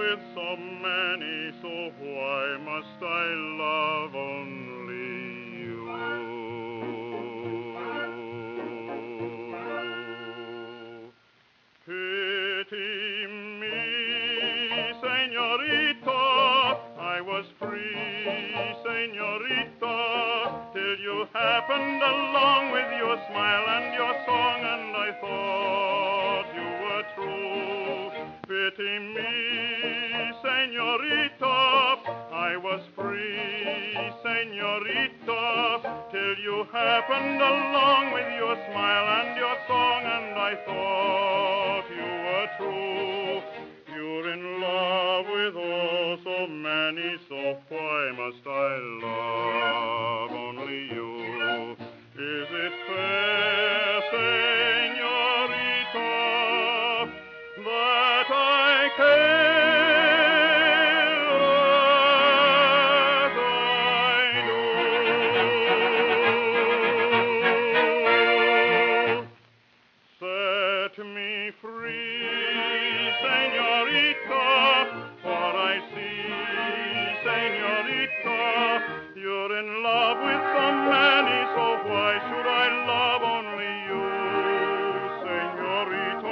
with so many, so why must I love only you? Pity me, señorita, I was free, señorita, till you happened along with your smile and your song, and I thought you were true. Pity me, señorita, I was free, señorita, till you happened along with your smile and your song, and I thought you were true. You're in love with oh so many, so why must I love only you? Is it fair, señorita, that I care as I do? Set me free, señorita, for I see, señorita, you're in love with so many, so why should I love only you, señorita?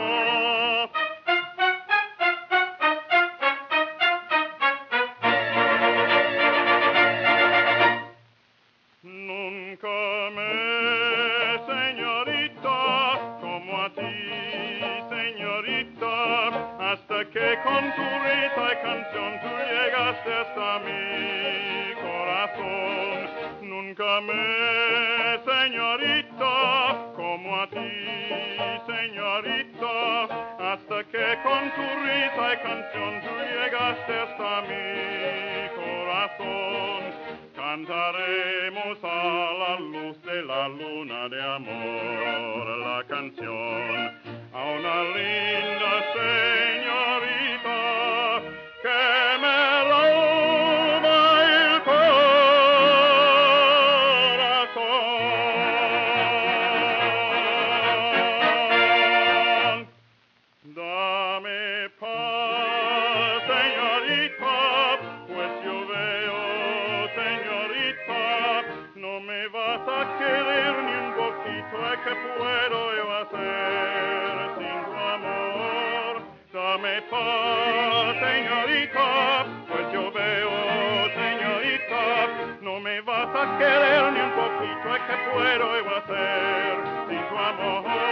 Nunca me, señorita, como a ti, señorita, hasta que con tu risa y canción tú llegaste hasta mi corazón. Nunca me, señorita, como a ti, señorita, hasta que con tu risa y canción tú llegaste hasta mi corazón. Cantaremos a la luz de la luna de amor la canción a una linda señorita que me roba el corazón. Dame paz, señorita, pues yo veo, señorita, no me vas a querer ni un poquito, ¿qué puedo yo hacer sin tu amor? Dame paz, señorita, pues yo veo, señorita, no me vas a querer ni un poquito, ¿qué puedo yo hacer sin tu amor?